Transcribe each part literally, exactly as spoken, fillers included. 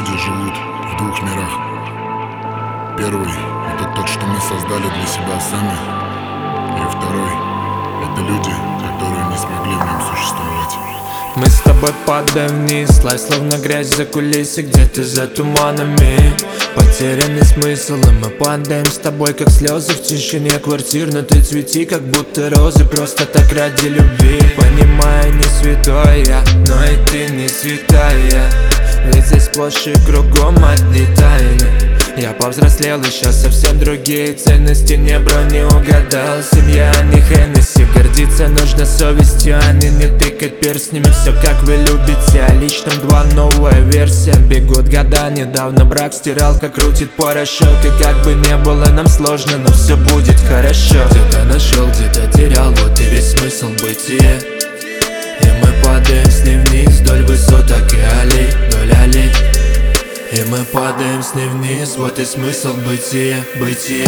люди живут в двух мирах. Первый — это тот, что мы создали для себя сами. И второй — это люди, которые не смогли в нем существовать. Мы с тобой падаем вниз, слай словно грязь за кулисы, где-то за туманами. Потерянный смысл, и мы падаем с тобой, как слезы в тишине квартир. Но ты цвети, как будто розы, просто так ради любви. Понимаю, не святой я, но и ты не святая. Ведь здесь сплошь и кругом одни тайны. Я повзрослел, и сейчас совсем другие ценности. Не бро, не угадал, семья, а не Хеннесси. Гордиться нужно совестью, а не не тыкать перстнями. Все как вы любите, а личном два новая версия. Бегут года, недавно брак стирал, как крутит порошок. И как бы не было нам сложно, но все будет хорошо. Где-то нашел, где-то терял, вот и весь смысл бытия. И мы падаем с ним вниз вдоль высоток и аллей, вдоль аллей. И мы падаем с ней вниз, вот и смысл бытия, бытия.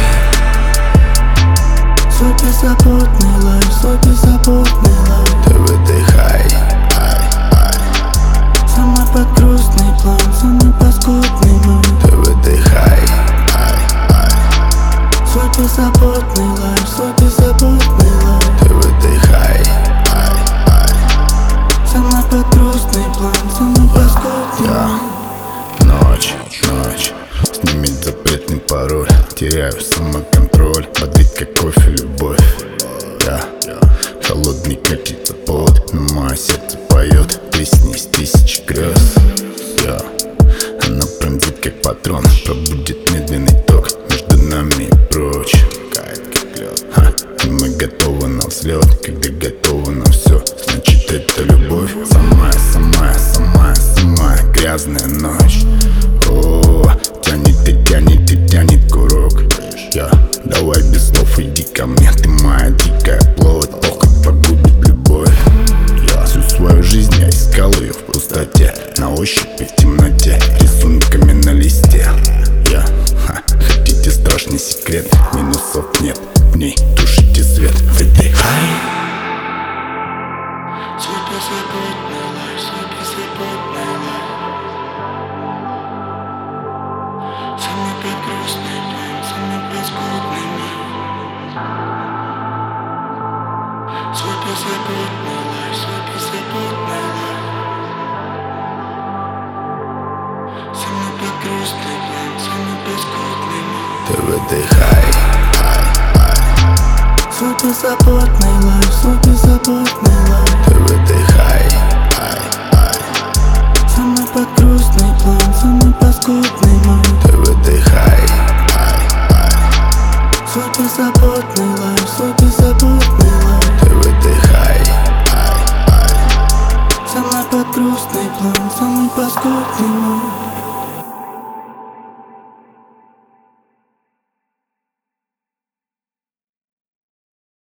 Свой беззаботный лайф, свой беззаботный лайф. Ты выдыхай, ай, ай. Самый подгрузный план, самый паскудный мой. Ты выдыхай, ай, ай. Свой беззаботный лайф, свой беззаботный лайф. Ты выдыхай, ай, ай. Самый подгрузный план, самый паскудный мой. Ночь, ночь, снимет запретный пароль. Теряю самоконтроль, бодрит как кофе любовь. Я холодный как пот, но мое сердце поет песни из тысячи грез. Я она пронзит как патрон, пробудит медленный ток между нами и прочь. Ха, и мы готовы на взлет, когда готовы на все, значит это любовь. Самая, самая, самая, самая грязная ночь. О, тянет и тянет и тянет курок. Я, давай без слов иди ко мне, ты моя дикая плоть. Ох, как погубит любовь. Я всю свою жизнь я искал ее в пустоте, на ощупь и в темноте, рисунками на листе. Я, ха, хотите страшный секрет, минусов нет, в ней тушите свет. Выдыхай. Свой беззаботный лайф, свой беззаботный лайф. Самый подгрузный план, самый паскудный мой. Свой беззаботный лайф, свой беззаботный лайф. Самый подгрузный план, самый паскудный мой. Ты выдыхай, ай, ай. Свой беззаботный лайф, свой беззаботный лайф. Ты выдыхай, ай, ай. Самый подгрузный план, самый паскудный мой. Ты выдыхай, ай, ай. Свой беззаботный лайф, свой беззаботный лайф. Ты выдыхай, ай, ай. Самый подгрузный план, самый паскудный мой.